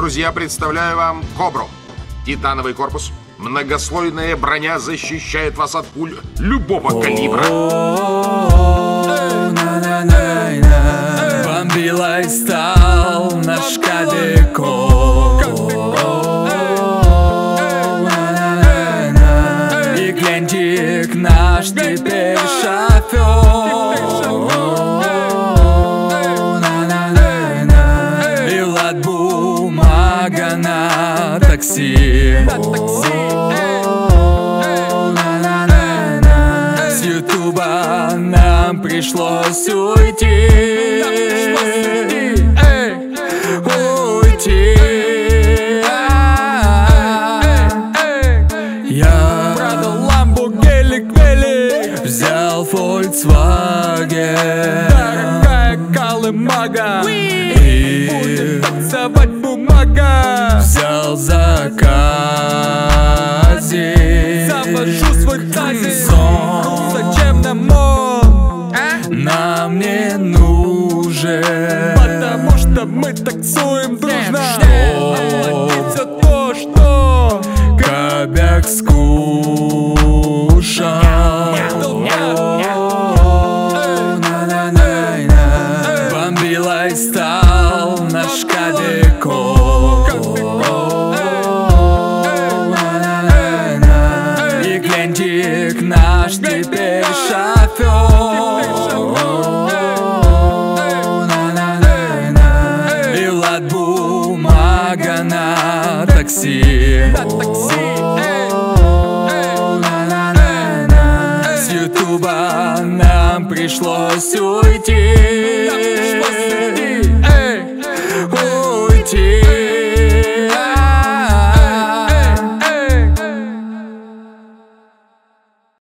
друзья, представляю вам Кобру. Титановый корпус, многослойная броня защищает вас от пуль любого калибра. Бомбилой стал наш Кобяков. И гляньтик наш теперь шофер. И лад бумага на такси. С ютуба нам пришлось уйти. Я продал ламбу, гелик, велик, взял Volkswagen, дорогая колымага, и будет танцевать бумага. Взял заказик, завожу свой тазик. Зачем нам он? Нам не нужен, потому что мы таксуем дружно. Платить за то, что Кобяк скушал. Бомбилой стал наш Кобяков. И гляньтик наш теперь шофер. И лад бумага на такси. С ютуба нам пришлось уйти.